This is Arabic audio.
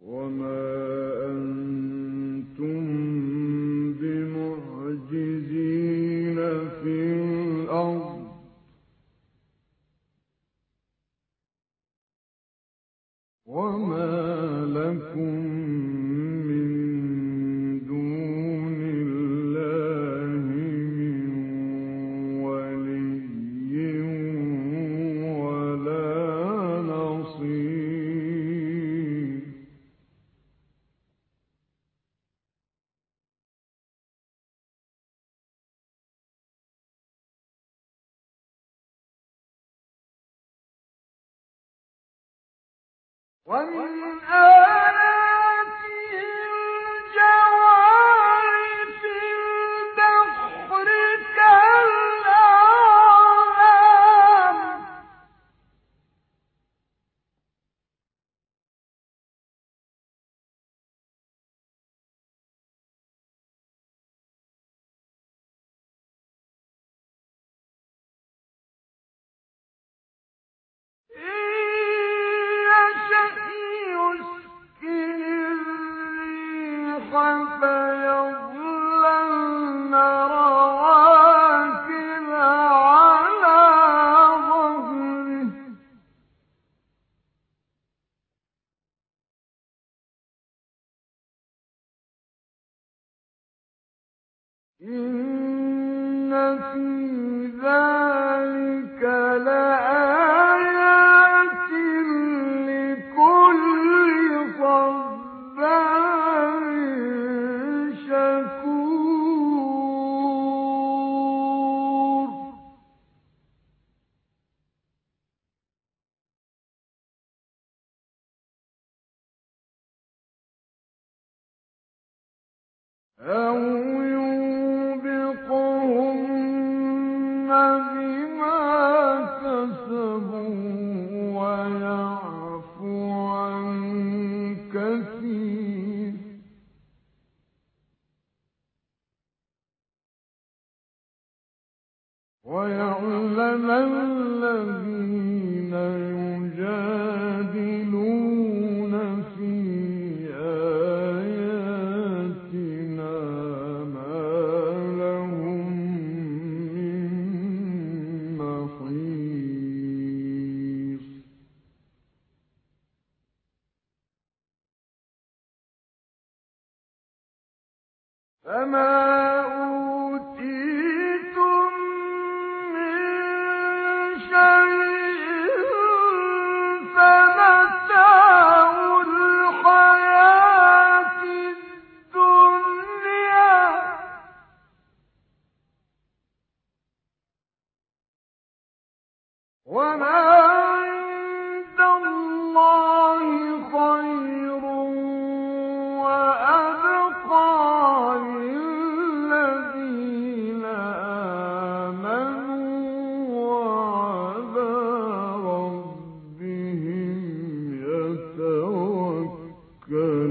وما أنتم بمعجزين في الأرض وما لكم من دون الله من ولي ولا نصير. ومن آياته الجوار في البحر كالأعلام فيظللن رواكد على ظهره إن في ذلك لآيات لكل صبار شكور. أو يوبقهن بما كسبوا ويعفو عن كثير. ويعلم الذين يجادلون في آياتنا ما لهم من محيص. فما أوتيتم من شيء فمتاع الحياة الدنيا وما عند الله خير وأبقى للذين آمنوا وعلى ربهم يتوكلون.